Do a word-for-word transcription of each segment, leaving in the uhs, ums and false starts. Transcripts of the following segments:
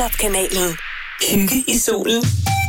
Bochat-kanalen. Hygge i solen.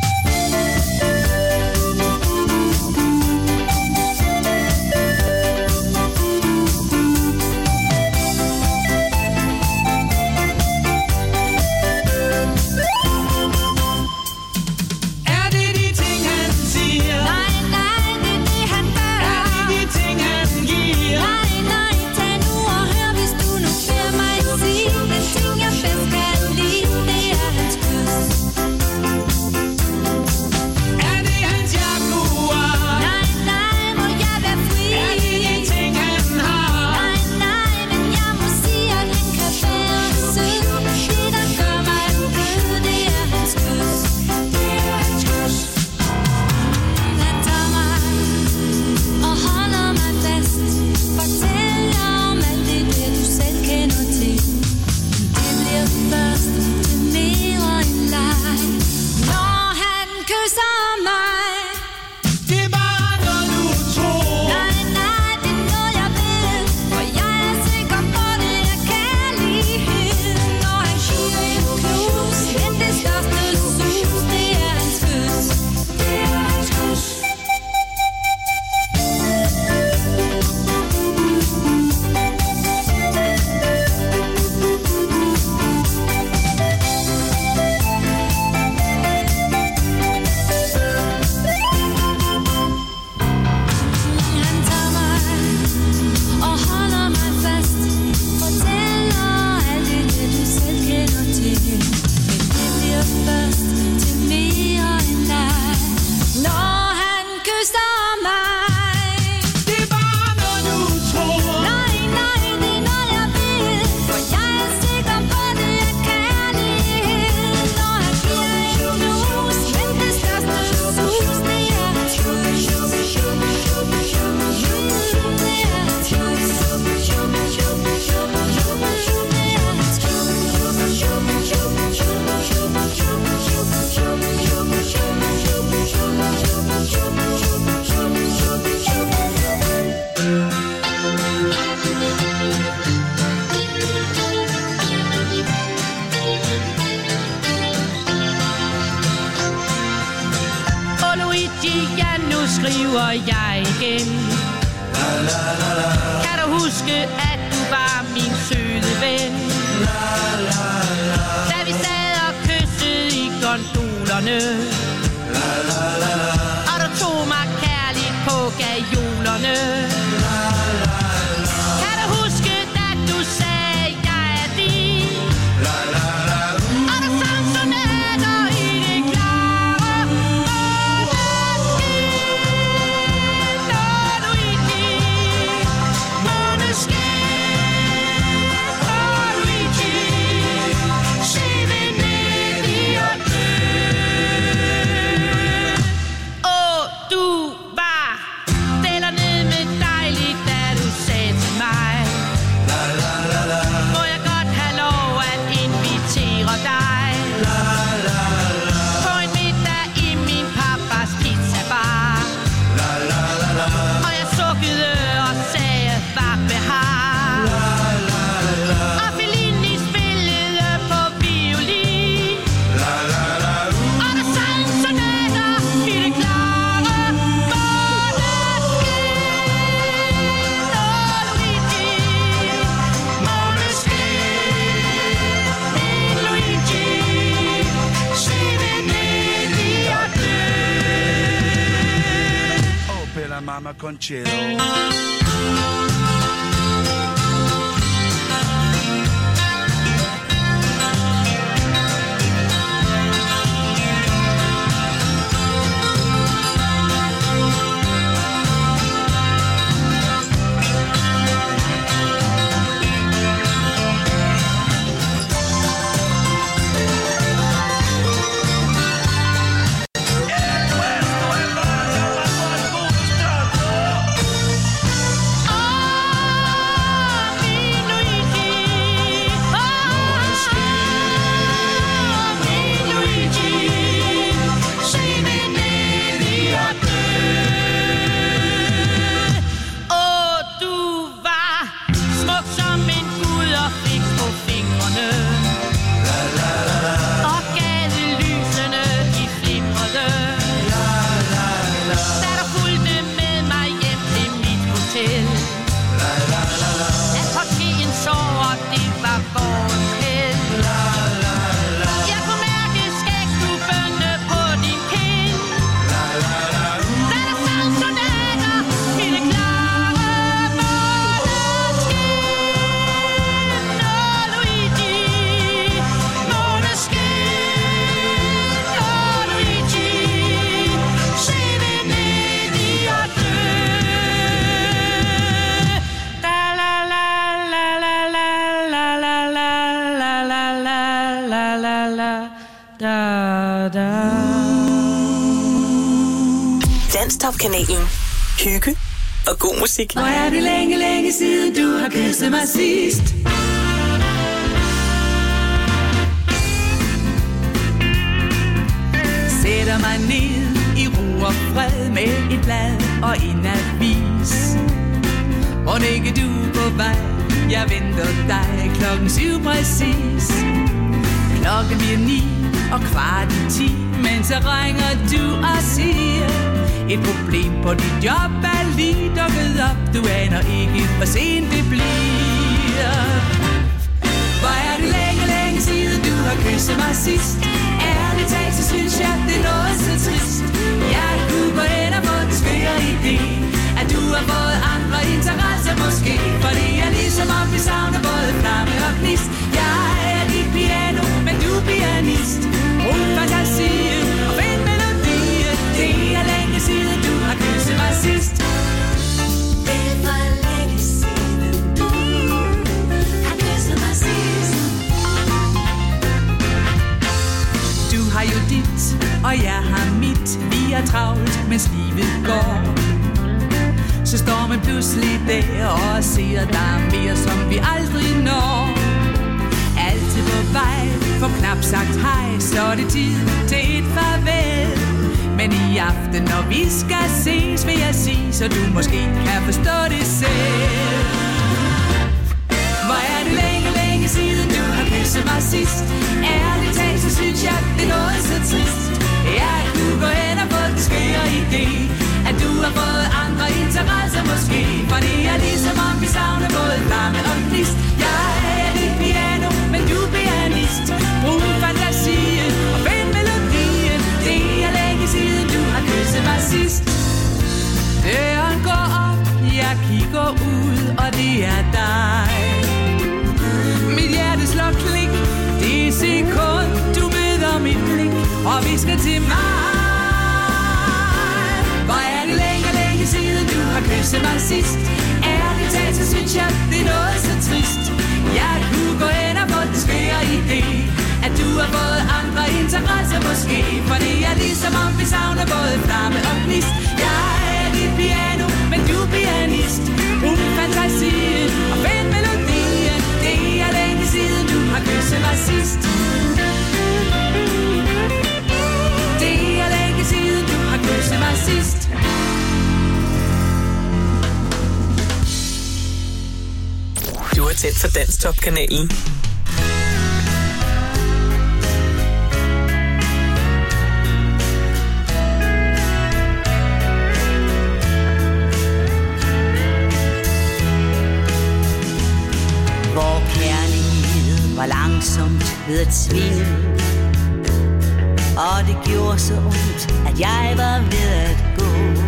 skriver jeg igen. La, la, la, la. Kan du huske, at du var min søde ven? La, la, la. Da vi sad og kyssede i gondolerne. La, la, la, la. Og du tog mig kærligt på gajolerne. La, la, la. Kan du huske, da du sagde, jeg er din? La, la, la. Og du sang sonater i det klare måneskin. Når du i din måneskin, når du i din skive ned i og død. Og du var dellerne med dejligt, da du sagde til mig, la, la, la, la. Må jeg godt have lov at invitere dig, la, la, la. På en middag i min pappas pizzabar, la, la, la, la. Og jeg sukkede og sagde, hvad behag, la, la, la. Og Fellini spillede på violin, la, la, la. Og der sang sonater i det klare måneskin. Når du i din måneskin, min Luigi, skive ned i og død. Oh, bella mamma Conchero. Åh, Da, da. Danstop-kanalen. Hygge og god musik. Hvor er det længe, længe siden du har kysset mig sidst. Sætter mig ned i ro og fred med et blad og en avis. Må ikke du på vej, jeg venter dig klokken syv præcis. Klokken bliver ni og kvart i ti, men så ringer du og siger: et problem på dit job er lige dukket op. Du aner ikke, hvor sent det bliver. Hvor er det længe, længe siden du har kysset mig sidst. Ærligt talt, så synes jeg, det er noget så trist. Jeg kunne gå hen og få den skøre idé, at du har fået andre interesser måske. Fordi jeg ligesom om vi savner både flamme og gnist. Jeg er dit piano, men du er pianist. Brug fantasien og find melodien. Det er længe siden du har kysset mig sidst. Det er for længe siden du har kysset mig sidst. Du har jo dit, og jeg har mit. Vi er travlt, mens livet går. Så står man pludselig der og ser der mere, som vi aldrig når. Altid på vej, for knap sagt hej, så er det tid til et farvel. Men i aften, når vi skal ses, vil jeg sige, så du måske kan forstå det selv. Hvor er det længe, længe siden du har kysset mig sidst. Ærligt talt, så synes jeg, det er noget så trist. Jeg kunne gå hen og få den skøre idé, at du har fået andre interesser måske. For det er ligesom om vi savner både flamme og gnist. Jeg er dit piano, men du er pianist. Brug fantasien og find melodien. Det er længe siden du har kysset mig sidst. Døren går op, jeg kigger ud, og det er dig. Mit hjerte slår klik, det er sekund, du møder mit blik, og vi skal til mig. Hvor er det længe, længe siden du har kysset mig sidst. Ærligt talt, så synes jeg, det er noget så trist. Jeg kunne gå hen og få den skøre idé, at du har fået andre interesser måske. For det er ligesom om vi savner både flamme og gnist. Jeg er dit piano, men du er pianist. Brug fantasien og find melodien. Det er længe siden du har kysset mig sidst. Det er længe siden du har kysset mig sidst. Du er tæt for Danstop-kanalen. Hvor kærlighed var langsomt ved at svinde, og det gjorde så ondt, at jeg var ved at gå.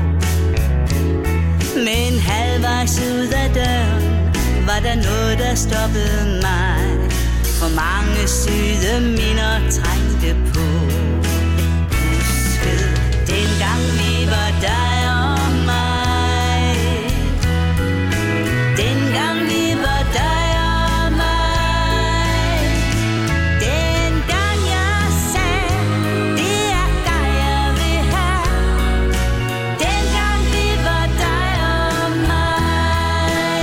Men halvvejs ud af døren var der noget, der stoppede mig. For mange syde minder trængte på. Huskede dengang vi var dig og mig. Dengang vi var dig og mig. Dengang jeg sagde, det er dig jeg vil have. Dengang vi var dig og mig.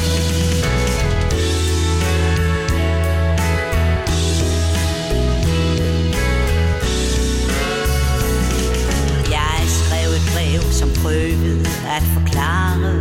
Jeg skrev et brev, som prøvede at forklare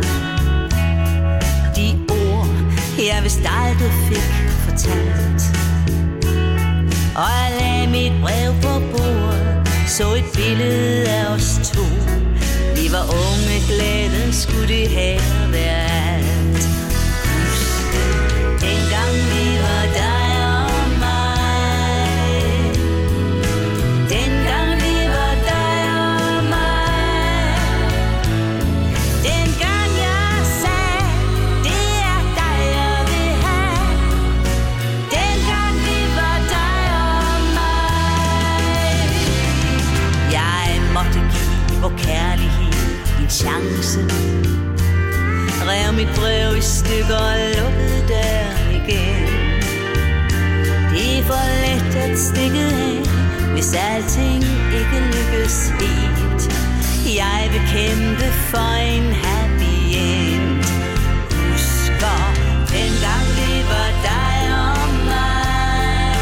de ord, jeg vist aldrig fik fortalt. Og jeg lagde mit brev på bordet, så et billede af os to. Vi var unge, glæden skulle det her være alt. Husk, dengang vi var dig og mig. Dengang vi var dig og mig. Dengang jeg sagde, det er dig jeg vil have. Dengang vi var dig og mig. Jeg måtte give vor kærlighed en chance. Rev mit brev i stykker og lukkede døren igen. Det er for let at stikke af, hvis hvis alting ikke lykkes helt. Jeg vil kæmpe for en happy end. Husker, dengang det var dig og mig.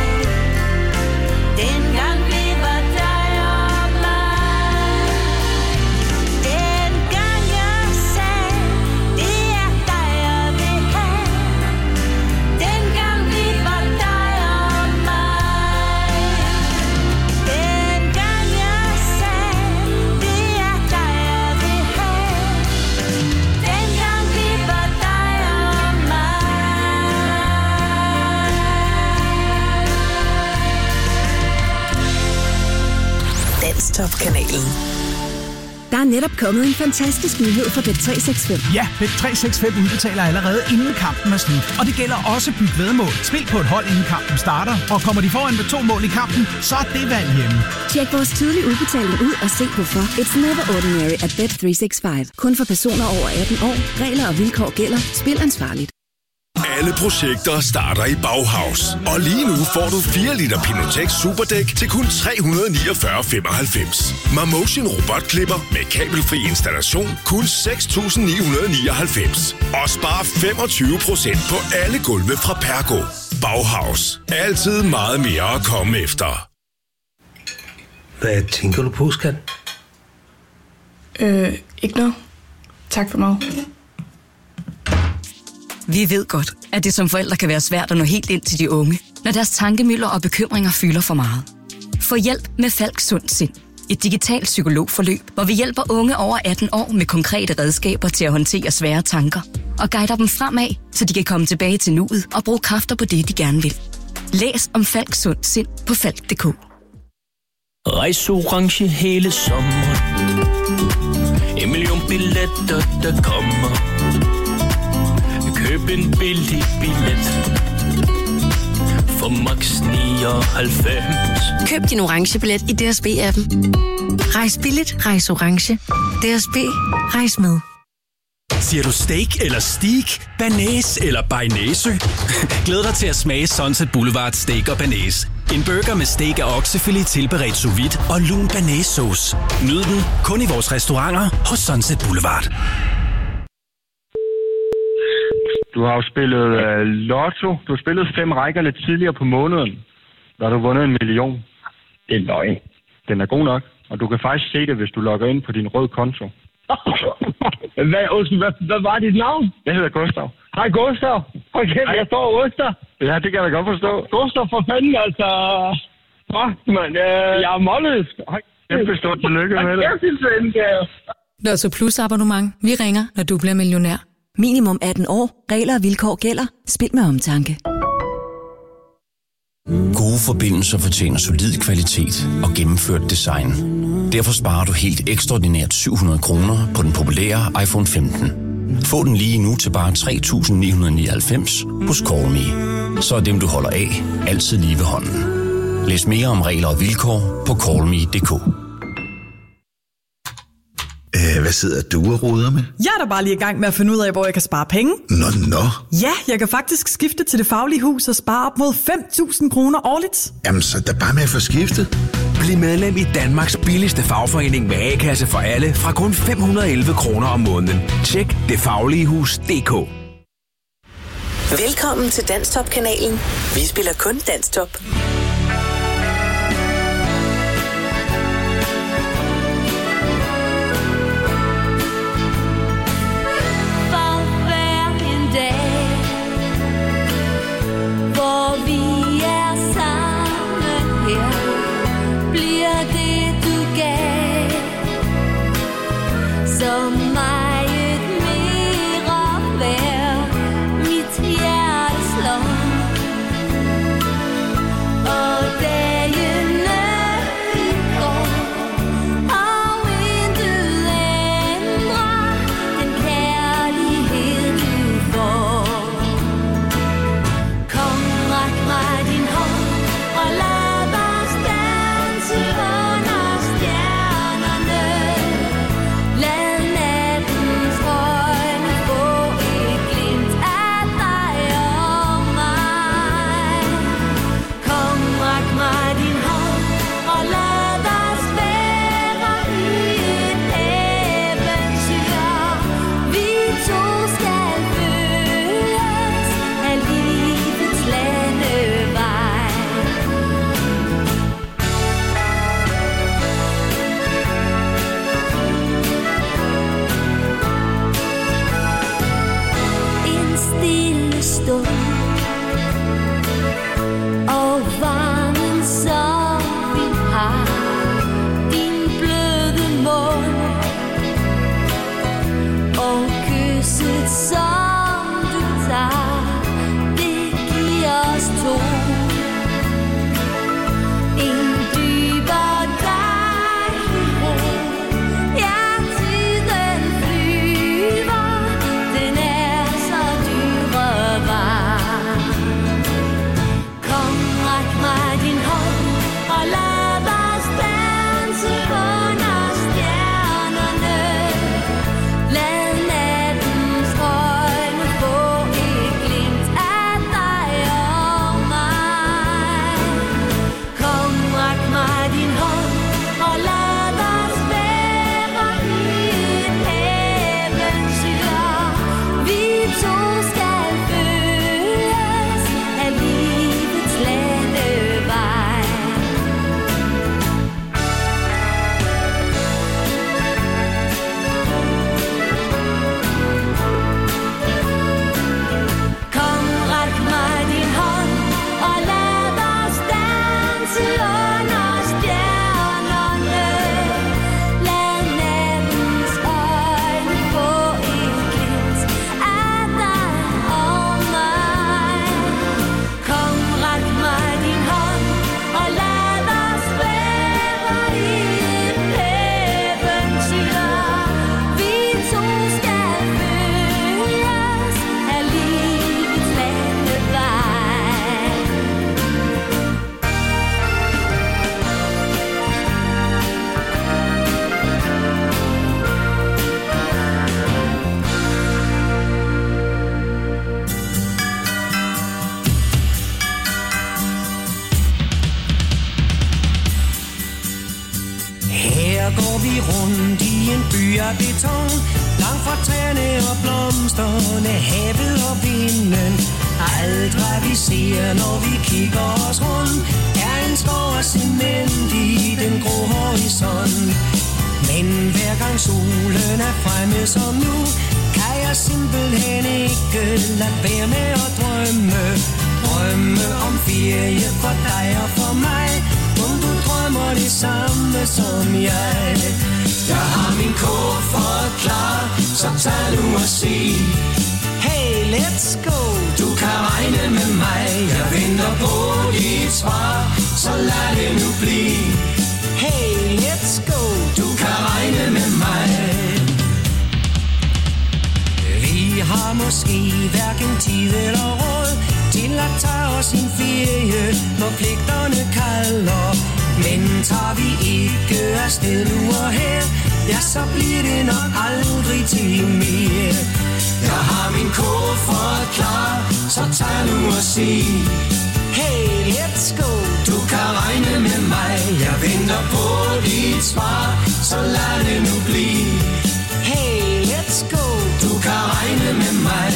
Dengang det var dig og mig. Dengang jeg sagde, det er dig jeg vil have. Dengang det var dig og mig. Dengang jeg sagde, det er dig jeg vil have. Dengang det var dig og mig. Danstop-kanalen. Der er netop kommet en fantastisk nyhed fra Bet tre seks fem. Ja, Bet tre seks fem udbetaler allerede inden kampen er slut. Og det gælder også byt væddemål. Spil på et hold inden kampen starter, og kommer de foran med to mål i kampen, så er det valg hjemme. Tjek vores tidlige udbetaling ud og se hvorfor. It's never ordinary at Bet tre seks fem. Kun for personer over atten år. Regler og vilkår gælder. Spil ansvarligt. Alle projekter starter i Bauhaus. Og lige nu får du fire liter Pinotex Superdæk til kun tre hundrede niogfyrre komma femoghalvfems. Marmotion robotklipper med kabelfri installation kun seks tusind ni hundrede nioghalvfems. Og spar femogtyve procent på alle gulve fra Pergo. Bauhaus. Altid meget mere at komme efter. Hvad tænker du på, skat? Øh, ikke noget. Tak for noget. Vi ved godt, at det som forældre kan være svært at nå helt ind til de unge, når deres tankemylder og bekymringer fylder for meget. Få hjælp med Falk Sund Sind. Et digitalt psykologforløb, hvor vi hjælper unge over atten år med konkrete redskaber til at håndtere svære tanker og guider dem fremad, så de kan komme tilbage til nuet og bruge kræfter på det, de gerne vil. Læs om Falk Sund Sind på falk punktum d k. Rejs orange hele sommeren. En million billetter, der kommer. Køb en billig billet for max nioghalvfems. Køb din orange billet i D S B-appen. Rejs billigt, rejs orange. D S B, rejs med. Siger du steak eller steak, banæs eller bearnaise? Glæd dig til at smage Sunset Boulevard Steak og Banæs. En burger med steak af oksefilet tilberedt sous vide og lun banæssauce. Nyd den kun i vores restauranter hos Sunset Boulevard. Du har jo spillet uh, lotto. Du har spillet fem rækker lidt tidligere på måneden. Der har du vundet en million. Det er løgn. Den er god nok. Og du kan faktisk se det, hvis du logger ind på din røde konto. hvad, hvad, hvad var dit navn? Jeg hedder Gustav. Hej Gustav. Okay, Hej. Jeg står Oster. Ja, det kan jeg da godt forstå. Gustav, for fanden altså. Fuck, man. Øh, jeg er målløs. Kæmpe stort tillykke med det. Lotto Plus abonnement. Vi ringer, når du bliver millionær. Minimum atten år. Regler og vilkår gælder. Spil med omtanke. Gode forbindelser fortjener solid kvalitet og gennemført design. Derfor sparer du helt ekstraordinært syv hundrede kroner på den populære iPhone femten. Få den lige nu til bare tre tusind ni hundrede nioghalvfems hos Call Me. Så er dem, du holder af, altid lige ved hånden. Læs mere om regler og vilkår på call me punktum d k. Æh, hvad sidder du og roder med? Jeg er da bare lige i gang med at finde ud af, hvor jeg kan spare penge. Nå, nå. Ja, jeg kan faktisk skifte til Det Faglige Hus og spare op mod fem tusind kroner årligt. Jamen, så er der bare med at få skiftet. Bliv medlem i Danmarks billigste fagforening med A-kasse for alle fra kun fem hundrede og elleve kroner om måneden. Tjek det faglige hus punktum d k. Velkommen til Danstop-kanalen. Vi spiller kun Danstop. Så meget mere værd, mit hjerte slår. Her går vi rundt i en by af beton, langt fra træerne og blomsterne, havet og vinden. Alt hvad vi ser, når vi kigger os rundt, er en skov af cement i den grå horisont. Men hver gang solen er fremme som nu, kan jeg simpelthen ikke lade være med at drømme. Drømme om ferie for dig og for mig. Om du drømmer det samme som jeg. Jeg har min kuffert klar, så tag nu og se. Hey, let's go. Du kan regne med mig. Jeg venter på dit svar, så lad det nu blive. Hey, let's go. Du kan regne med mig. Vi har måske hverken tid eller råd til at tage os en ferie, når pligterne kalder. Men tager vi ikke afsted nu og her, ja, så bliver det nok aldrig til mere. Jeg har min kuffert klar, så tag nu og se. Hey, let's go. Du kan regne med mig. Jeg venter på dit svar, så lad det nu blive. Hey, let's go. Du kan regne med mig.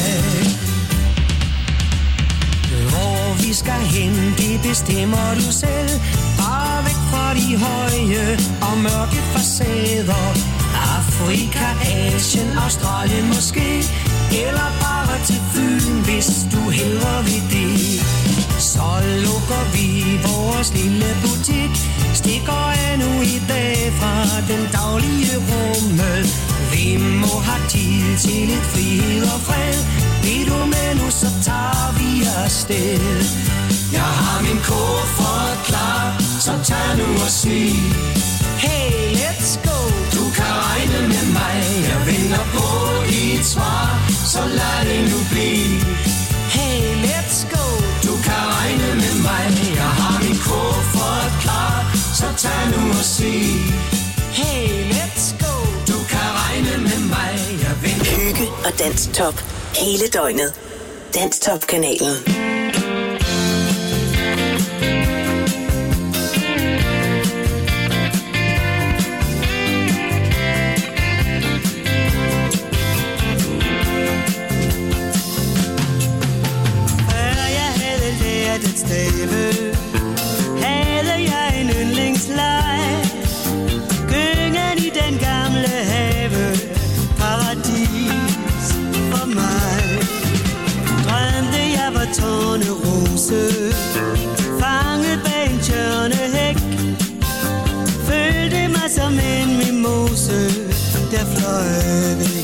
Hvor vi skal hen, det bestemmer du selv. Bare væk fra de høje og mørke facader. Afrika, Asien, Australien måske. Eller bare til Fyn, hvis du hellere vil det. Så lukker vi vores lille butik. Stikker af nu i dag fra den daglige rummel. Vi må have tid til lidt frihed og fred. Vil du med nu, så tager vi afsted. Jeg har min kuffert klar, så tag nu og sig. Hey, let's go. Du kan regne med mig. Jeg venter på dit svar, så lad det nu blive. Hey, let's go. Du kan regne med mig. Jeg har min kuffert klar, så tag nu og sig. Hey, let's go. Du kan regne med mig. Jeg venter. Hygge og Danstop hele døgnet. Danstop-kanalen. Stave, havde jeg en yndlingsleg. Gyngen i den gamle have, paradis for mig. Drømte jeg var tornerose, fanget bag en tjørnehæk. Følte mig som en mimose, der fløj væk.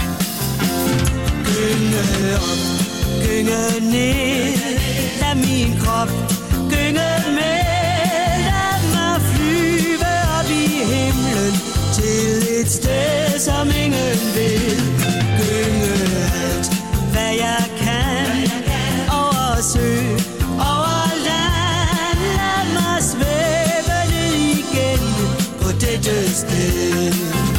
Gynge op, gynge ned, lad min krop gynge med. Lad mig flyve op i himlen til et sted, som ingen ved. Gynge alt, hvad jeg kan, over sø, over land. Lad mig svæve ned igen på dette sted.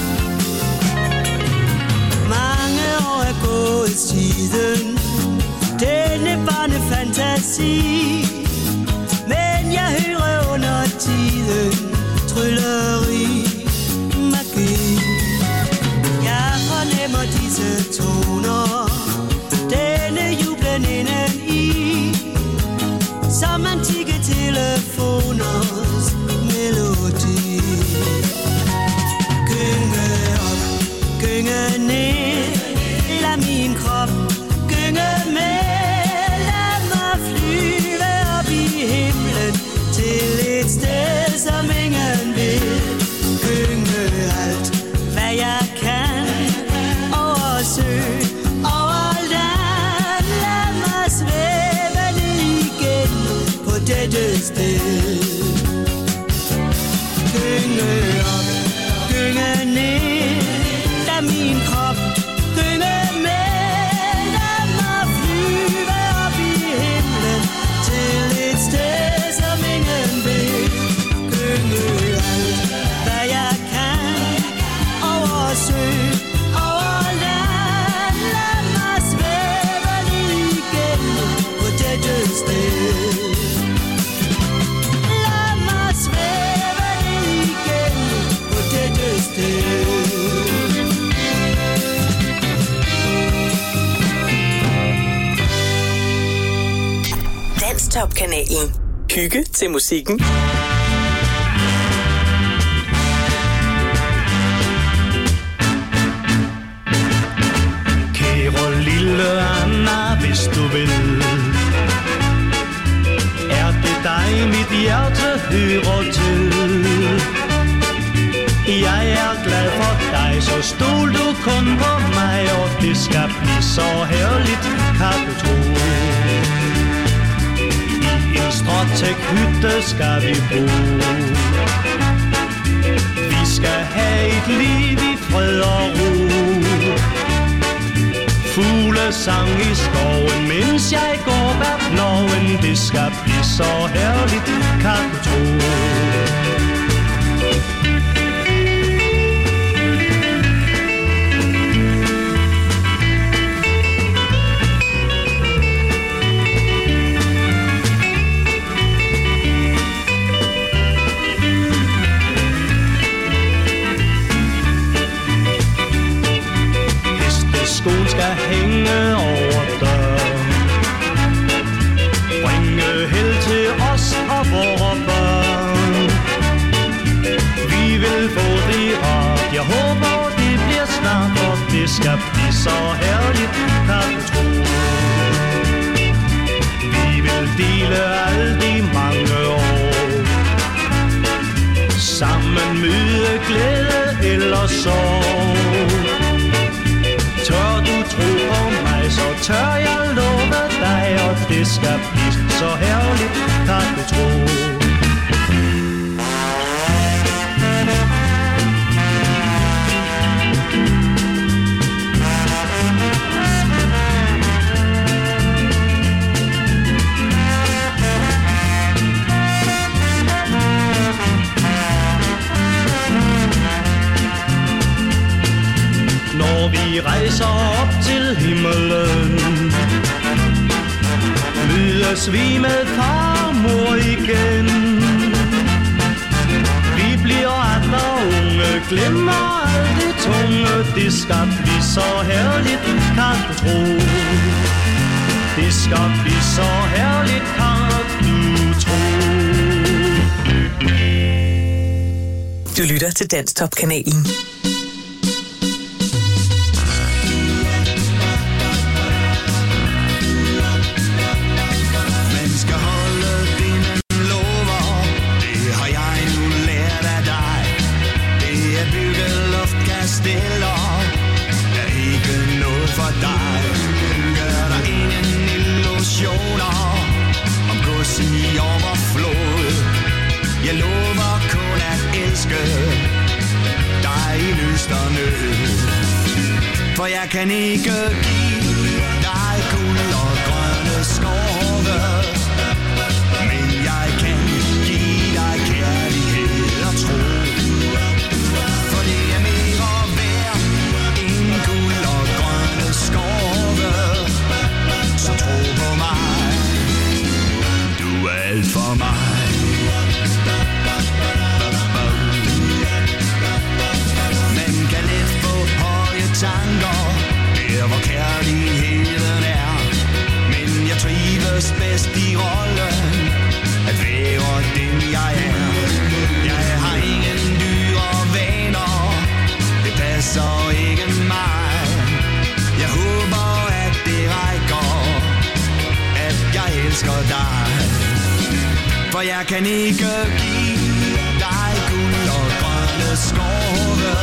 Mange år er gået siden denne barnefantasi, men jeg hører under tiden trylleri, magi. Jeg fornemmer disse toner, denne jublen indeni, som antikke telefoners melodi. Gynge op, gynge ned, lad min krop gynge med. Som ingen vil. Gynge alt, hvad jeg kan, over sø, over land. Lad mig svæve ned igen på dette sted. Gynge op, gynge ned, lad min krop gynge med. Lad mig flyve op i himlen til et sted, som ingen vil. Sø, over land, lad mig svæve ned igen på dette sted. Lad mig svæve ned igen på dette Danstop-kanalen. Hygge til musikken. Kære lille Anna, hvis du vil, er det dig, mit hjerte hører til. Jeg er glad for dig, så stol du kun på mig, og det skal blive så herligt, kan du tro. I en stråtæk-hytte skal vi bo. Vi skal have et liv i fred og ro. Fuglesang i skoven, mens jeg går bag ploven. Det skal blive så herligt, kan du tro. Skoen skal hænge over døren, bringe held til os og vore børn. Vi vil få det rart, jeg håber det bliver snart, og det skal blive så herligt, kan du tro. Vi vil dele alle de mange år, sammen møde glæde eller sorg. Tør du tro på mig, så tør jeg love dig, og det skal blive så herligt, kan du tro. Når vi rejser op til himmelen, mødes vi med farmor igen. Vi bliver atter unge, glemmer alt det tunge. Det skal blive så herligt, kan du tro. Det skal blive så herligt, kan du tro. Du lytter til Danstop-kanalen. Jeg lover kun at elske dig i lyst og nød. For jeg kan ikke give dig guld og grønne skove, men jeg kan give dig kærlighed og tro. For det er mere værd end guld og grønne skove. Så tro på mig, du er alt for mig. Tanker, der hvor kærligheden er. Men jeg trives bedst i rollen, at være den jeg er. Jeg har ingen dyre vaner, det passer ikke mig. Jeg håber at det rækker, at jeg elsker dig. For jeg kan ikke give dig guld og grønne skove,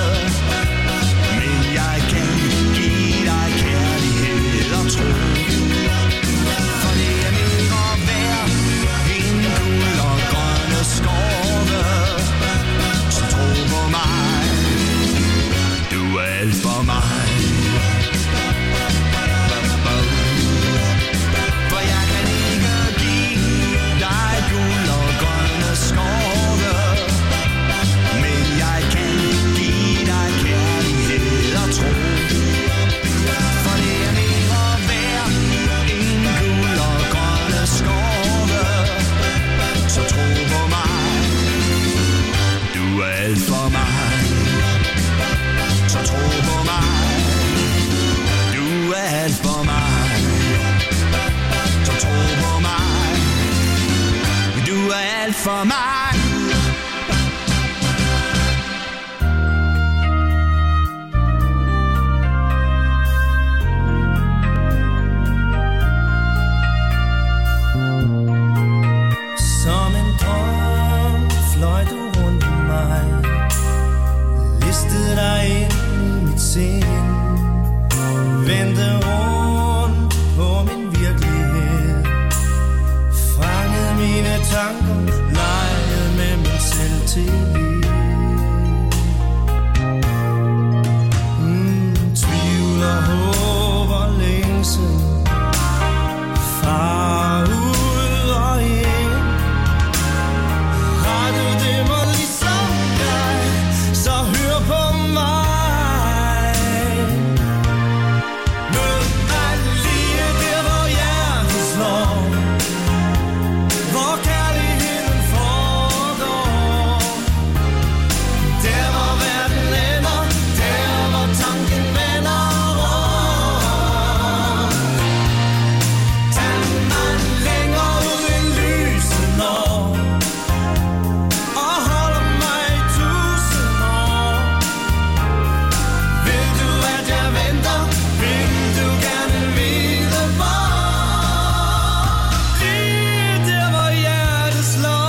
jeg kan give dig kærlighed og tro. For det er mere værd end guld og grønne skove. Så tro på mig, du er alt for mig. For jeg kan ikke give dig guld og grønne skove, men jeg kan give dig kærlighed. for mig. Som en drøm fløj du rundt om mig, listede dig ind i mit sind, vendte rundt på min virkelighed, fangede mine tanker, legede med min selvtillid. Mm, tvivl og håb og længsel, far ud og ind. Har du det må ligesom jeg, så hør på mig. Mød mig lige der, hvor hjertet slår, hvor kærligheden foregår. Der hvor verden ender, der hvor tanken vender rundt. Tag mig længere ud i lyset når, og holder mig i tusind år. Vil du at jeg venter, vil du gerne vide hvor. Lige der hvor hjertet slår.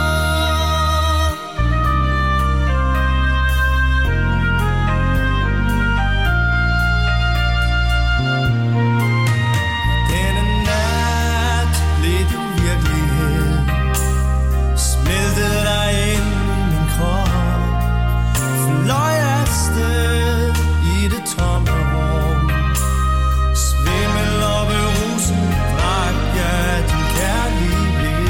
Denne nat blev du virkelighed, smeltede dig ind i min krop, fløj afsted i det tomme rum. Svimmel og beruset drak jeg din kærlighed.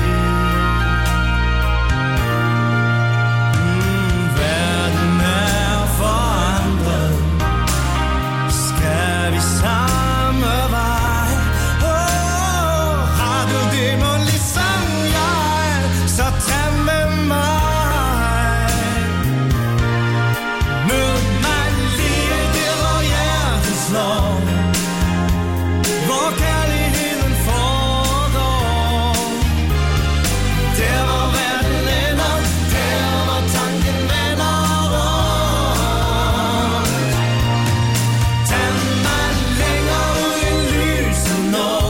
Mm, verden er forandret, skal vi samme vej? Oh, har du det må ligesom jeg, så tag med mig. Mød mig lige der hvor hjertet slår, hvor kærligheden foregår. Der hvor verden ender, der hvor tanken vender rundt. Tag mig længere ud i lyset når,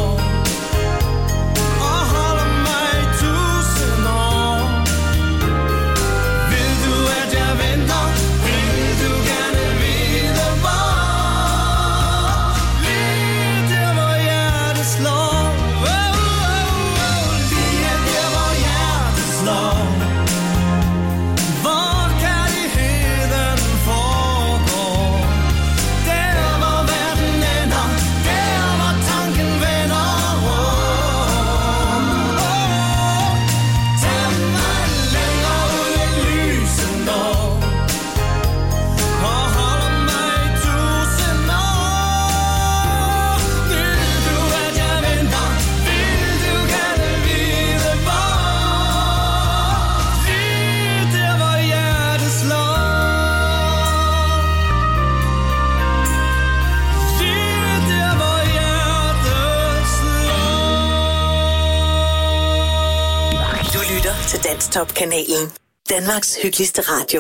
og holder mig i tusind år. Vil du at jeg venter, vil du gerne vide hvor. Lige der hvor hjertet slår, oh, oh, oh. Lige der hvor hjertet slår, hvor kærligheden foregår. Der hvor verden ender, der hvor tanken vender rundt. Tag mig længere ud i lyset når, og holder mig i tusind år. Vil du at jeg venter, vil du gerne vide hvor. Lige der hvor hjertet slår, lige der hvor hjertet slår. Du lytter til Danstop-kanalen. Danmarks hyggeligste radio.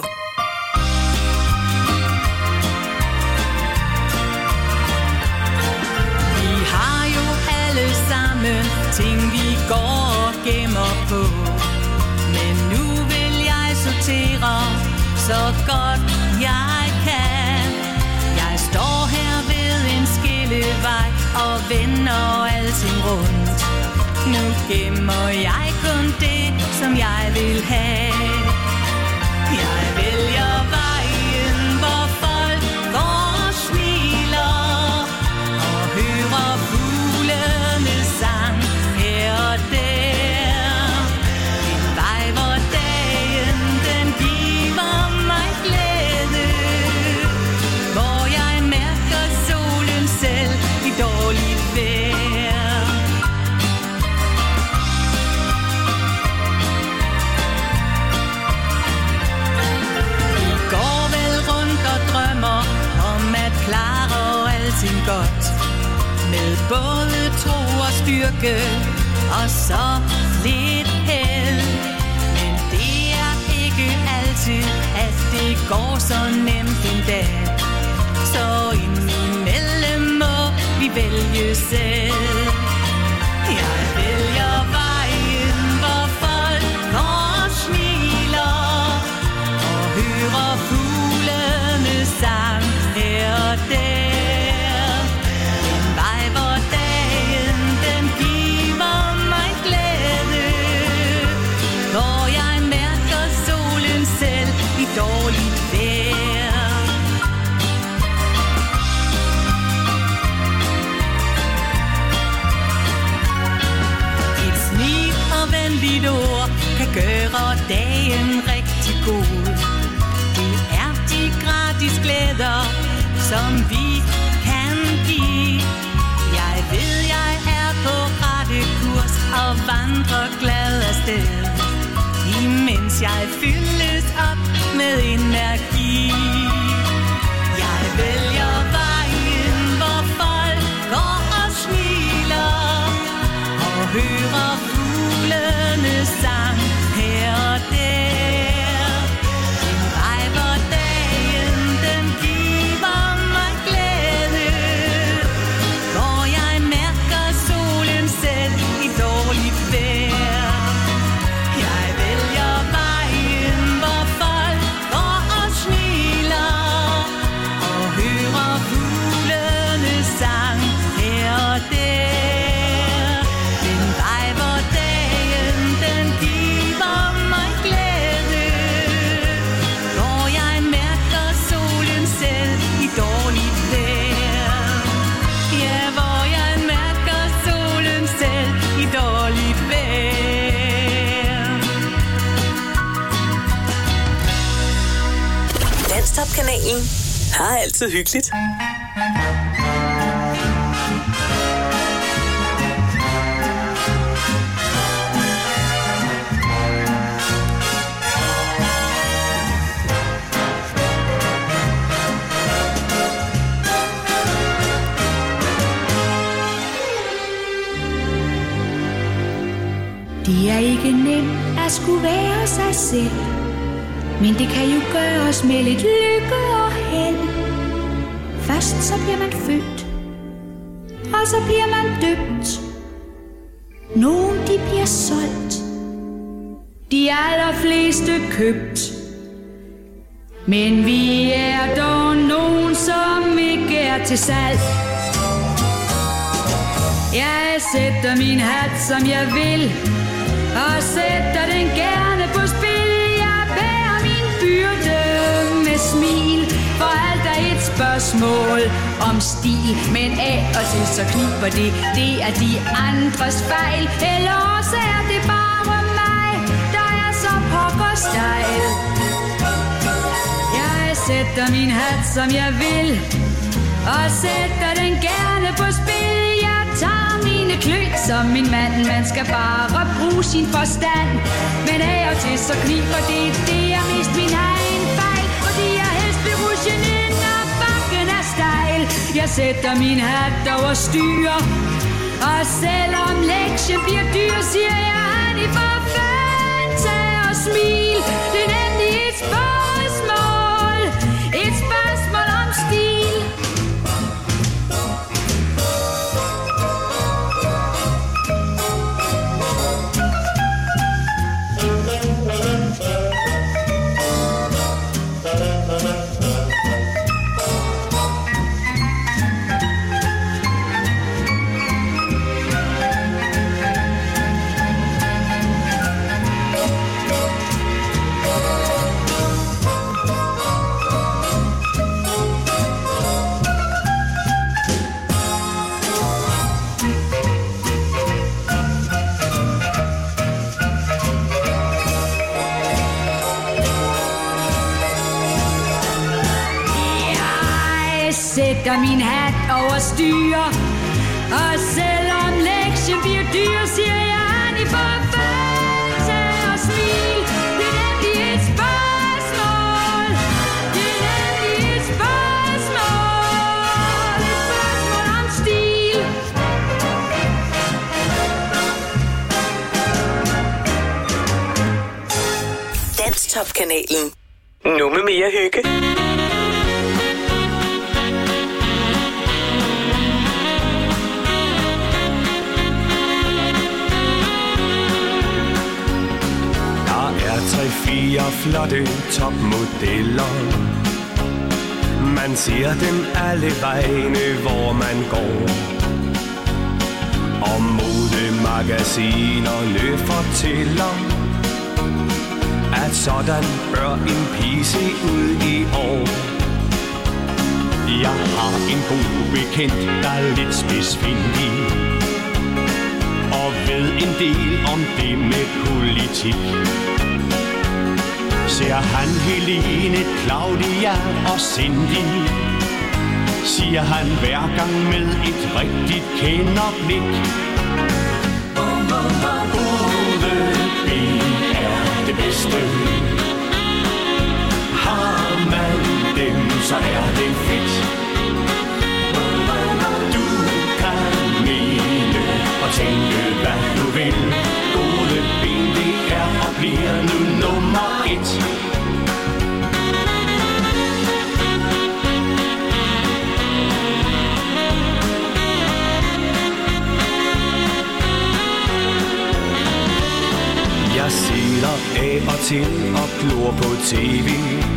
Vi har jo alle sammen ting, vi går og gemmer på. Men nu vil jeg sortere så godt jeg kan. Jeg står her ved en skillevej og vender alting rundt. Nu gemmer jeg kun det, som jeg vil have. Jeg vælger vejen, hvor folk går og smiler og hører fuglenes sang her og der. En vej, hvor dagen den giver mig glæde, hvor jeg mærker solen selv i dårligt vejr. Vi går vel rundt og drømmer om at klare alting godt, med både tro og styrke og så lidt held. Men går så nemt en dag. Så indimellem må vi vælge selv. Jeg vælger vejen, hvor folk går og smiler og hører fuglene sang her og der. En vej, hvor dagen den giver mig glæde, hvor jeg mærker solen selv i dårligt vejr. Et smil og venligt ord kan gøre dagen rigtig god. Det er de gratis glæder, som vi kan give. Jeg ved, jeg er på rette kurs og vandrer glad afsted, imens jeg fyldes op med energi. Jeg vælger vejen, hvor folk går og smiler og hører fuglene sang her og der. En vej, hvor dagen den giver mig glæde, hvor jeg mærker solen selv i dårligt vejr. Jeg vælger vejen, hvor folk går og smiler og hører fuglene sang her og der. Den vej, hvor dagen den giver mig glæde, hvor jeg mærker solen selv i dårligt vejr. Ja, hvor jeg mærker solen selv i dårligt vejr. Danstop-kanalen har altid hyggeligt. Det er ikke nemt at skulle være sig selv, men det kan jo gøres med lidt lykke og held. Først så bliver man født, og så bliver man døbt. Nogle de bliver solgt, de allerfleste købt. Men vi er dog nogen, som ikke er til salg. Jeg sætter min hat, som jeg vil, og sætter den gerne på spil. Jeg bærer min byrde med smil, for alt er et spørgsmål om stil. Men af og til så kniber det, det er de andres fejl. Eller også er det bare mig, der er så pokker stejl. Jeg sætter min hat, som jeg vil, og sætter den gerne på spil. Jeg tager mine klø som min mand. Man skal bare bruge sin forstand. Men af og til så kniber det, det er mest min egen fejl, fordi jeg helst vil rushe ned, når bakken er stejl. Jeg sætter min hat over styr, og selvom lektien bliver dyr, siger jeg, Annie, for fanden, tag og smil. Det er nemlig et spørgsmål, et spørgsmål om stil. Sætter min hat over styr, og selvom lektien bliver dyr, siger jeg, Annie, for fanden, tag og smil. Det er nemlig et spørgsmål, det er nemlig et spørgsmål, et spørgsmål om stil. Danstop-kanalen. Nu med mere hygge. Der er tre, fire flotte topmodeller. Man ser dem alle vegne, hvor man går. Og modemagasinerne fortæller, at sådan bør en pige se ud i år. Jeg har en god bekendt, der er lidt spidsfindig og ved en del om det med politik. Ser han Helene, Claudia og Cindy, siger han hver gang med et rigtigt kenderblik. Gode ben er det bedste. Har man dem, så er det fedt. Du kan mene og tænke, hvad du vil. Gode ben, det er og bliver nu nummer et. Jeg sidder af og til og glor på tv,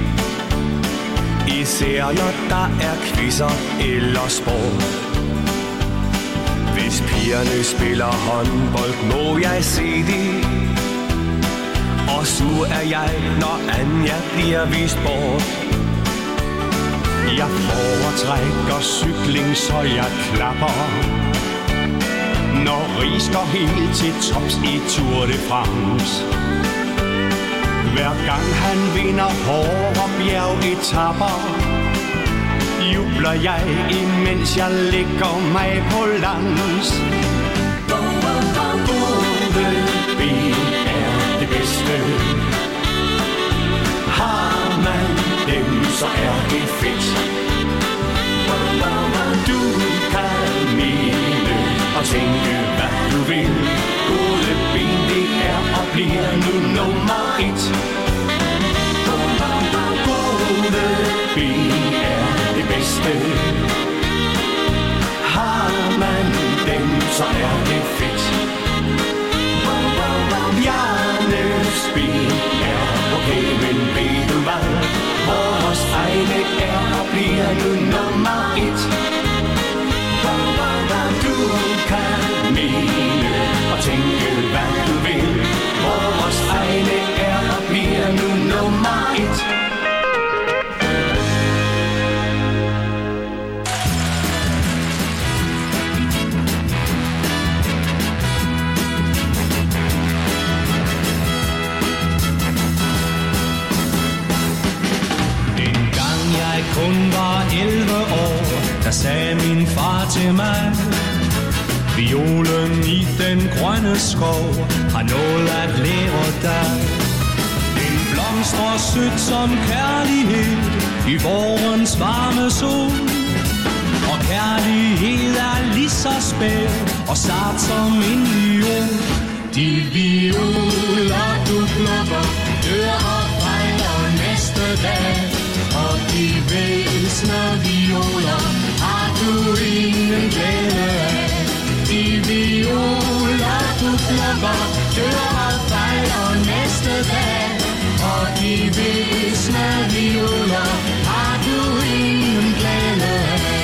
især når der er quizzer eller sport. Hvis pigerne spiller håndbold, må jeg se det. Og sur er jeg, når Anja bliver vist bort. Jeg foretrækker cykling, så jeg klapper, når Ries går helt til tops i Tour de France. Hver gang han vinder hårde bjergetapper, jubler jeg, imens jeg lægger mig på langs. Gode ben er det bedste. Har man dem, så er det fedt. Du kan mene og tænke, hvad du vil. Gode ben, det er og bliver nu nummer et. Gode ben er det bedste. Har man dem, så er det fedt. Bjarnes ben er okay, men ved du hvad? Vores egne er og bliver nu nummer et. Du kan mene og tænke, hvad du vil. Vores egne er og bliver nu nummer et. Dengang jeg kun var elleve år, der sagde min far til mig: violen i den grønne skov har noget at lære dig. Den blomstrer sødt som kærlighed i vårens varme sol. Og kærlighed er lige så spæd og sart som en viol. De violer du plukker dør og fejler næste dag. Og de væsne violer har du ingen glæde af. De violer du plukker dør og fejler næste dag. Og de væsne violer har du ingen glæde af.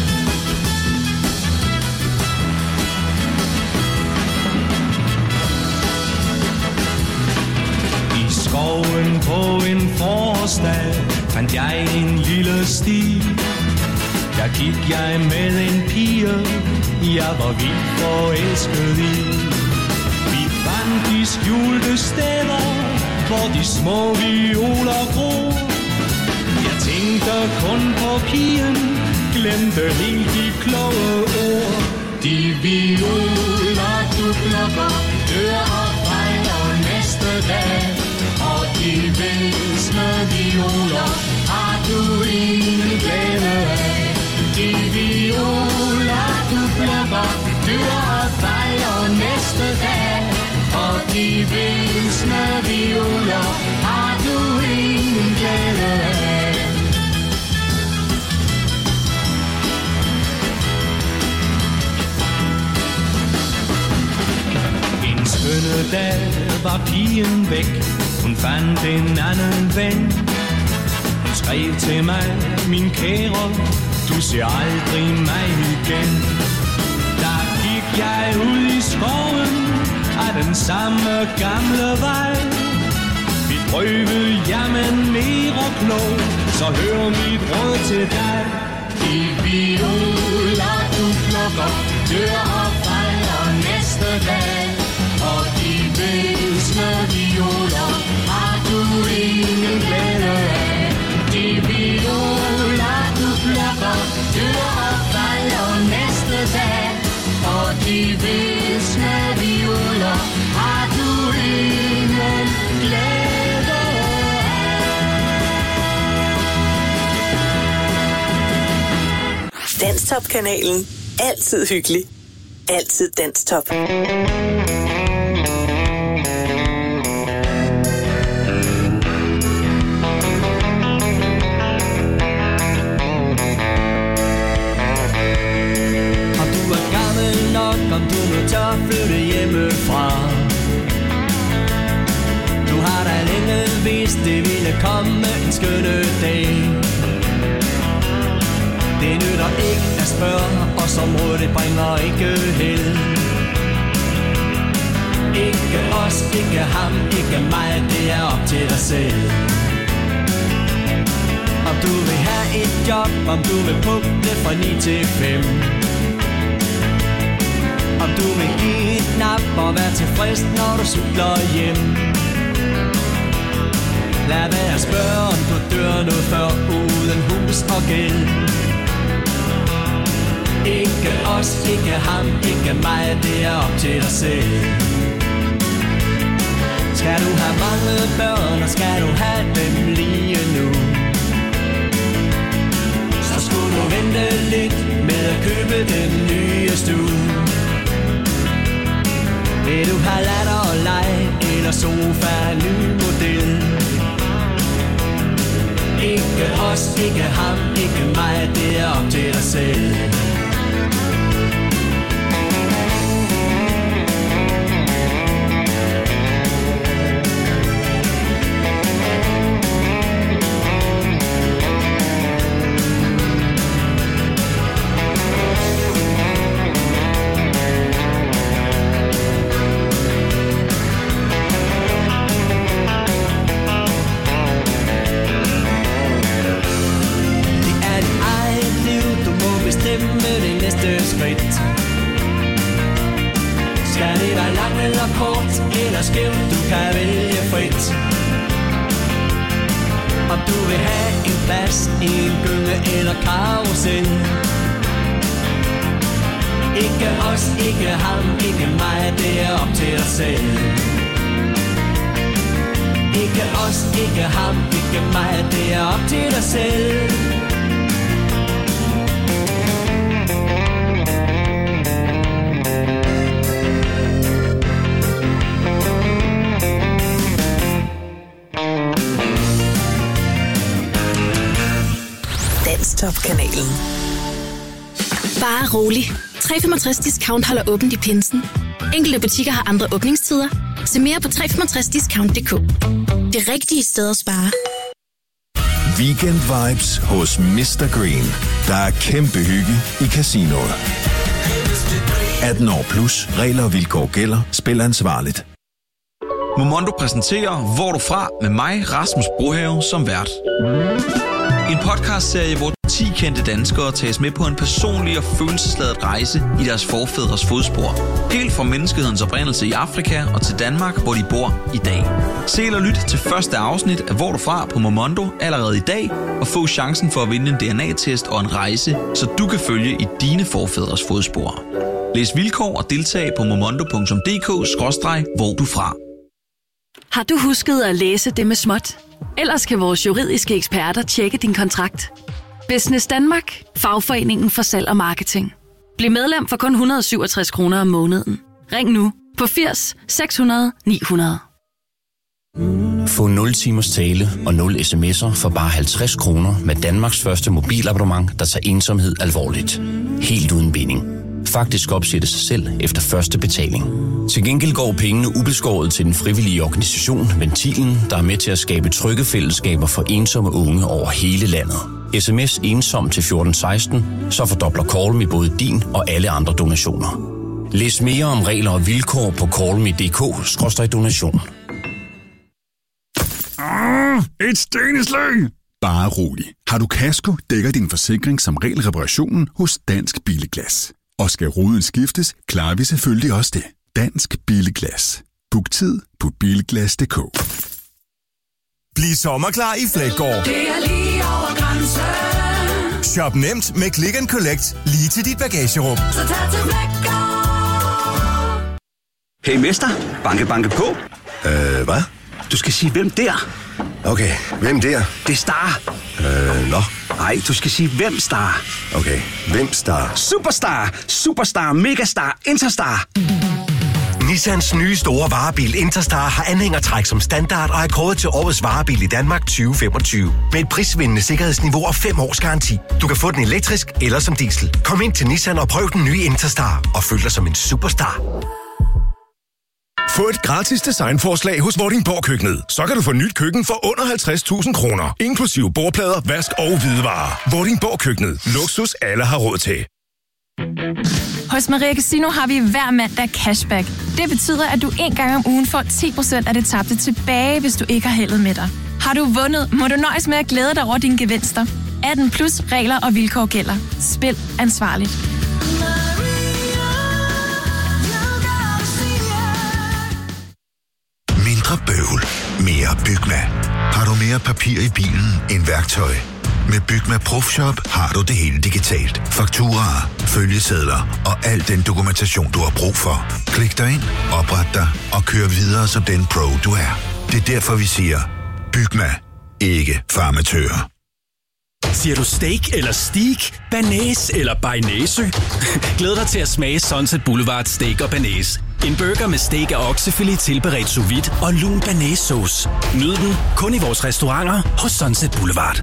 I skoven på en forårsdag fandt jeg en lille sti. Der gik jeg med en pige, jeg var vildt forelsket i. Vi fandt de skjulte steder, hvor de små violer gror. Jeg tænkte kun på pigen, glemte helt de kloge ord. De violer du plukker dør og fejler næste dag. Og de væsne violer har du ingen glæde af. De violer du plukker dør og fejler næste dag. Og de væsne violer har du ingen glæde pigen væk. Hun fandt en anden ven. Hun skrev til mig, min kære, du ser aldrig mig igen. Der gik jeg ud i skoven af den samme gamle vej. Vi prøvede jamen mere klog, så hør mit råd til dig. De violer du plukker, dør og falder næste dag. Og de visne violer har du ingen glæde af. De violer du plukker, dør og falder næste dag. Og de visne violer har du ingen glæde af. Danstop-kanalen. Altid hyggelig. Altid Danstop. Om du nu tør flytte hjemmefra. Du har da længe vidst, det ville komme en skønne dag. Det nytter ikke at spørge, og som råd det bringer ikke held. Ikke os, ikke ham, ikke mig, det er op til dig selv. Om du vil have et job, om du vil pukle fra ni til fem. Om du vil give et nap og være tilfreds, når du cykler hjem. Lad være at spørge, om du dør nu før uden hus og gæld. Ikke os, ikke ham, ikke mig, det er op til dig selv. Skal du have mange børn, og skal du have dem lige nu, så skulle du vente lidt med at købe den nye stue. Vil du have latter og leg, eller sofa, ny model? Ikke os, ikke ham, ikke mig, det er op til dig selv. Skal det være langt eller kort, eller skævt, du kan vælge frit. Om du vil have en plads i en gynge eller karusel. Ikke os, ikke ham, ikke mig, det er op til dig selv. Ikke os, ikke ham, ikke mig, det er op til dig selv. Danstop-kanalen. Bare rolig. tre komma femogtres Discount holder åbent i pinsen. Enkelte butikker har andre åbningstider. Se mere på tre komma femogtres discount punktum d k. Det rigtige sted at spare. Weekend vibes hos mister Green. Der er kæmpe hygge i casinoet. atten år plus. Regler og vilkår gælder. Spil ansvarligt. Momondo præsenterer Hvor er du fra? Med mig, Rasmus Brohave, som vært. En podcastserie, hvor ti kendte danskere tages med på en personlig og følelsesladet rejse i deres forfædres fodspor. Helt fra menneskehedens oprindelse i Afrika og til Danmark, hvor de bor i dag. Se eller lyt til første afsnit af Hvor er du fra? På Momondo allerede i dag, og få chancen for at vinde en D N A-test og en rejse, så du kan følge i dine forfædres fodspor. Læs vilkår og deltag på momondo punktum d k skråstreg hvor du fra. Har du husket at læse det med småt? Ellers kan vores juridiske eksperter tjekke din kontrakt. Business Danmark, fagforeningen for salg og marketing. Bliv medlem for kun et hundrede og syvogtres kroner om måneden. Ring nu på firs seks hundrede ni hundrede. Få nul timers tale og nul sms'er for bare halvtreds kroner med Danmarks første mobilabonnement, der tager ensomhed alvorligt. Helt uden binding. faktisk opsætte sig selv efter første betaling. Til gengæld går pengene ubeskåret til den frivillige organisation Ventilen, der er med til at skabe trygge fællesskaber for ensomme unge over hele landet. Sms ensom til fjorten seksten, så fordobler Call Me både din og alle andre donationer. Læs mere om regler og vilkår på callme punktum d k skråstreg donation. Ah, et steneslag! Bare rolig. Har du kasko, dækker din forsikring som regel reparationen hos Dansk Bilglas. Og skal ruden skiftes, klarer vi selvfølgelig også det. Dansk Bilglas. Book tid på bilglas punktum d k. Bliv sommerklar i Fleggaard. Det er lige over grænsen. Shop nemt med Click and Collect lige til dit bagagerum. Så tag til Fleggaard. Hey mester, banke banke på. Øh, hvad? Du skal sige, hvem der? Okay, hvem der? Det er Star. Øh, nå. Nej, du skal sige, hvem Star. Okay, hvem Star? Superstar, Superstar, Megastar, Interstar. Nissans nye store varebil Interstar har anhængertræk som standard og er kåret til årets varebil i Danmark tyve femogtyve. Med et prisvindende sikkerhedsniveau og fem års garanti. Du kan få den elektrisk eller som diesel. Kom ind til Nissan og prøv den nye Interstar og føl dig som en superstar. Få et gratis designforslag hos Vordingborg Køkkenet. Så kan du få nyt køkken for under halvtreds tusind kroner. Inklusive bordplader, vask og hvidevarer. Vordingborg Køkkenet. Luksus alle har råd til. Hos Maria Casino har vi hver mandag cashback. Det betyder, at du en gang om ugen får ti procent af det tabte tilbage, hvis du ikke har heldet med dig. Har du vundet, må du nøjes med at glæde dig over dine gevinster. atten plus regler og vilkår gælder. Spil ansvarligt. Mindre bøvl, mere Bygma. Har du mere papir i bilen end værktøj? Med Bygma Profshop har du det hele digitalt. Fakturaer, følgesedler og al den dokumentation, du har brug for. Klik dig ind, opret dig og kør videre som den pro, du er. Det er derfor, vi siger, Bygma, ikke farmatører. Siger du steak eller steak, banæs eller bearnaise? Glæd dig til at smage Sunset Boulevard Steak og Banæs. En burger med steak og oksefilet tilberedt sous vide og lun banæssauce. Nyd den kun i vores restauranter hos Sunset Boulevard.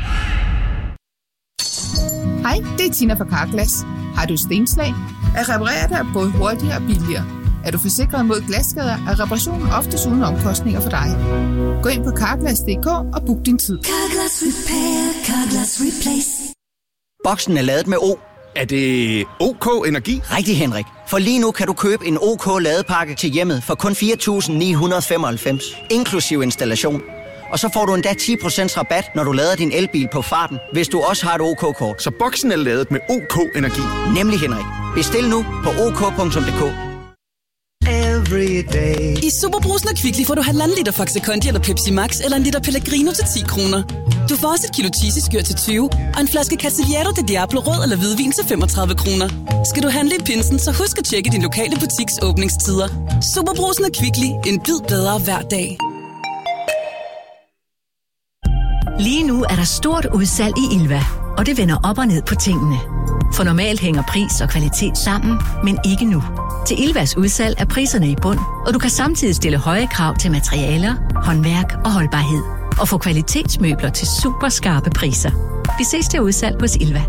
Hej, det er Tina fra Carglass. Har du stenslag? At reparere dig både hurtigere og billigere. Er du forsikret mod glasskader, er reparationen oftest uden omkostninger for dig. Gå ind på carglass punktum d k og book din tid. Carglass Repair, Carglass Replace. Boksen er ladet med O. Er det OK Energi? Rigtig, Henrik. For lige nu kan du købe en OK ladepakke til hjemmet for kun fire tusind ni hundrede femoghalvfems, inklusiv installation. Og så får du endda ti procent rabat, når du lader din elbil på farten, hvis du også har et OK-kort. Så boksen er ladet med OK Energi? Nemlig, Henrik. Bestil nu på ok punktum d k. I Superbrusen og Kvickly får du halvanden liter Faxe Kondi eller Pepsi Max eller en liter Pellegrino til ti kroner. Du får også et kilo cheesy-skyr til tyve og en flaske Castillejo de Diablo rød eller hvidvin til femogtredive kroner. Skal du handle i pinsen, så husk at tjekke din lokale butiks åbningstider. Superbrusen og Kvickly. En bid bedre hver dag. Lige nu er der stort udsalg i Ilva, og det vender op og ned på tingene. For normalt hænger pris og kvalitet sammen, men ikke nu. Til Ilvas udsalg er priserne i bund, og du kan samtidig stille høje krav til materialer, håndværk og holdbarhed. Og få kvalitetsmøbler til super skarpe priser. Vi ses til udsalg hos Ilva.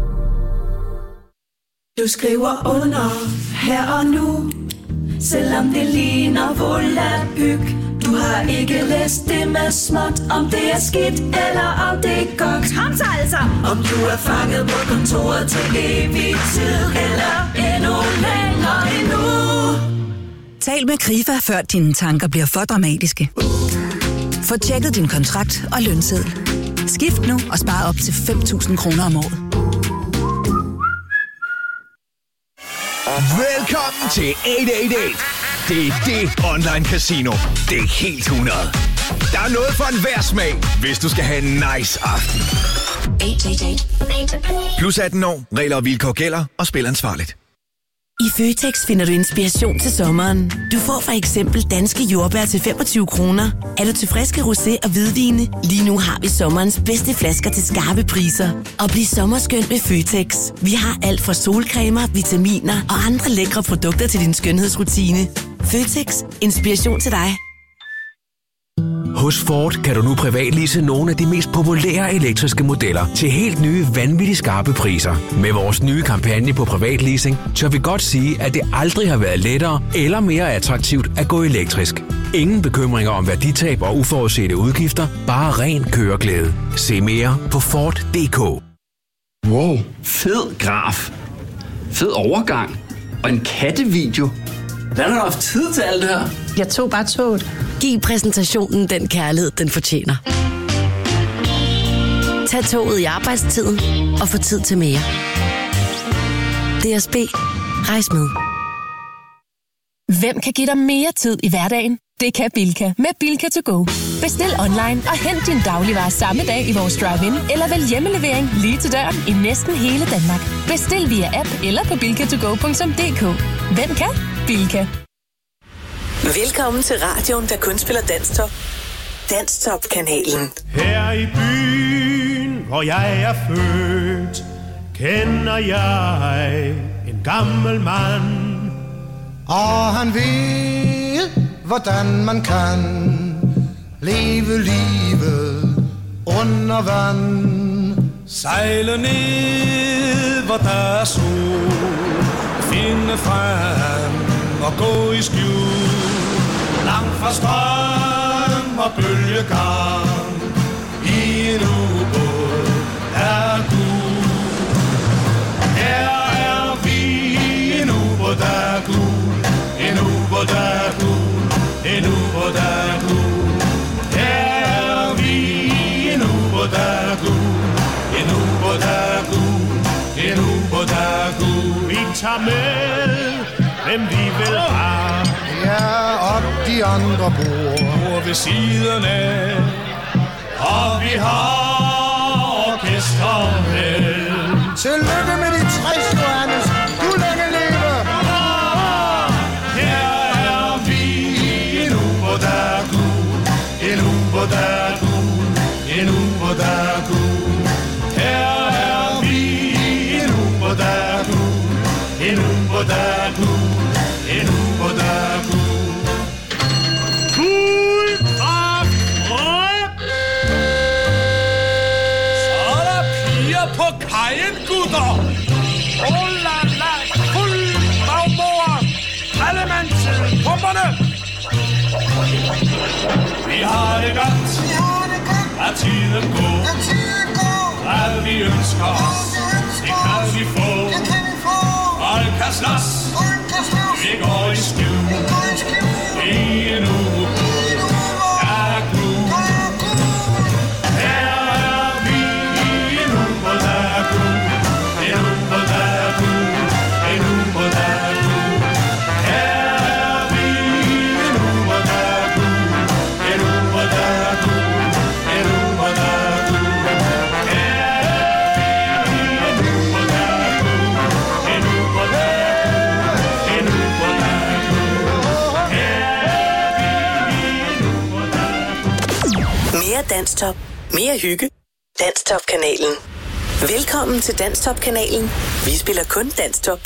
Du skriver under her og nu, selvom det ligner volapyk. Du har ikke læst det med småt, om det er skidt eller om det er godt. Kom så altså! Om du er fanget på kontoret til evig tid, eller endnu længere endnu. Tal med Krifa, før dine tanker bliver for dramatiske. Få tjekket din kontrakt og lønseddel. Skift nu og spar op til fem tusind kroner om året. Velkommen til otte otte otte. Det er det online casino. Det er helt hundrede. Der er noget for enhver smag, hvis du skal have en nice aften. Plus atten år, regler og vilkår gælder, og spil ansvarligt. I Føtex finder du inspiration til sommeren. Du får for eksempel danske jordbær til femogtyve kroner. Er du til friske rosé og hvidvine? Lige nu har vi sommerens bedste flasker til skarpe priser. Og bliv sommerskønt med Føtex. Vi har alt fra solcremer, vitaminer og andre lækre produkter til din skønhedsrutine. Føtex. Inspiration til dig. Hos Ford kan du nu privatlease nogle af de mest populære elektriske modeller til helt nye, vanvittigt skarpe priser. Med vores nye kampagne på privatleasing, tør vi godt sige, at det aldrig har været lettere eller mere attraktivt at gå elektrisk. Ingen bekymringer om værditab og uforudsete udgifter, bare ren køreglæde. Se mere på Ford punktum d k. Wow, fed graf. Fed overgang. Og en kattevideo. Hvad har du haft tid til alt det her? Jeg tog bare toget. Giv præsentationen den kærlighed, den fortjener. Tag toget i arbejdstiden og få tid til mere. D S B. Rejs med. Hvem kan give dig mere tid i hverdagen? Det kan Bilka med Bilka to go. Bestil online og hent din dagligvarer samme dag i vores drive-in, eller vælg hjemmelevering lige til døren i næsten hele Danmark. Bestil via app eller på bilka to go punktum d k. Hvem kan? Bilka. Velkommen til radioen, der kun spiller Danstop. Danstop-kanalen. Her i byen, hvor jeg er født, kender jeg en gammel mand. Og han ved, hvordan man kan leve livet under vand. Sejle ned, hvor der er sol, finde frem og gå i skjul. Langt fra strøm og bølgegang, i en ubåd er gul. Her er vi, en ubåd der er gul, en ubåd der er gul, en ubåd der er gul. Her er vi, en ubåd der er gul, en ubåd der er gul, en ubåd der er gul. Vi tager med, hvem vi vil have. Ja, og de andre bor ved siden af. Og vi har orkester med. Tillykke med de tres, Johannes. Du længe leve. Her er vi, en ubåd der er gul, en ubåd der er gul, en ubåd der er gul. Her er vi, en ubåd der er gul, en ubåd der er gul, en ubåd der er gul. På kajen, gutter! Oh la la! Fuld bagbord! Alle mand til pumperne! Vi har det godt! Lad tiden gå! Hvad vi ønsker os, det kan vi få! Folk kan slås! Vi går i skjul! I en ubåd er gul! Her er vi en ubåd der er gul, en ubåd der er gul, en ubåd der er gul. Her er vi en ubåd der er gul, en ubåd der er gul, en ubåd der er gul. Her er vi en ubåd der er gul, en ubåd der er gul, en ubåd der er gul. Her er vi en ubåd der er gul. Mere Danstop. Mere hygge. Danstop-kanalen. Velkommen til Danstop-kanalen. Vi spiller kun Danstop.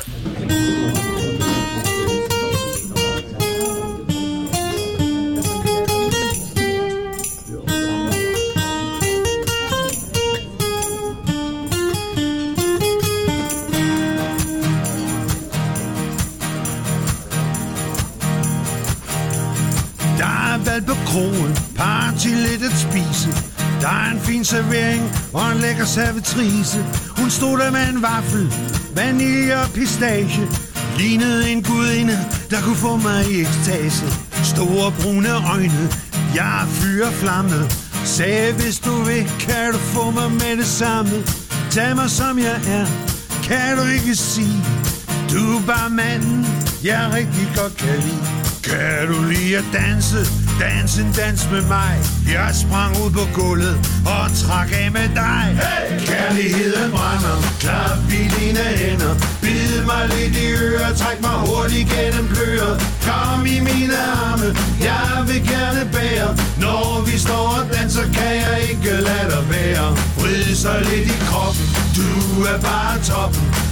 Der er valgt på krogen, party lidt at spise. Der er en fin servering og en lækker servitrice. Hun stod der med en vaffel, vanilje og pistache. Lignede en gudinde, der kunne få mig i ekstase. Store brune øjne, jeg er fyr og flamme. Sagde, hvis du vil, kan du få mig med det samme. Tag mig som jeg er, kan du ikke sige. Du er bare manden, jeg rigtig godt kan lide. Kan du lide at danse? Dans en dans med mig. Jeg sprang ud på gulvet og trak af med dig. Hey! Kærligheden brænder, klap i dine hænder. Bid mig lidt i øret, træk mig hurtigt gennem pløret. Kom i mine arme, jeg vil gerne bære. Når vi står og danser, kan jeg ikke lade dig være. Vrid sig lidt i kroppen, du er bare toppen.